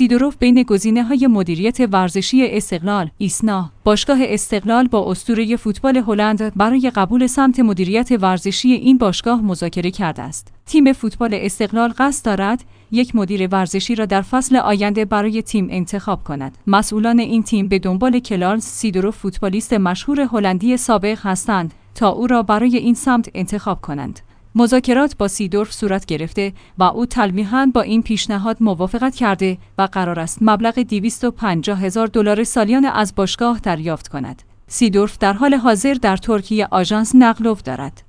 سیدوروف بین گزینه‌های مدیریت ورزشی استقلال، ایسنا، باشگاه استقلال با اسطوره فوتبال هلند برای قبول سمت مدیریت ورزشی این باشگاه مذاکره کرده است. تیم فوتبال استقلال قصد دارد یک مدیر ورزشی را در فصل آینده برای تیم انتخاب کند. مسئولان این تیم به دنبال کلارنس سیدوروف فوتبالیست مشهور هلندی سابق هستند تا او را برای این سمت انتخاب کنند. مذاکرات با سیدورف صورت گرفته و او تلمیحاً با این پیشنهاد موافقت کرده و قرار است مبلغ $250,000 سالیانه از باشگاه دریافت کند. سیدورف در حال حاضر در ترکیه آژانس نقل و دارد.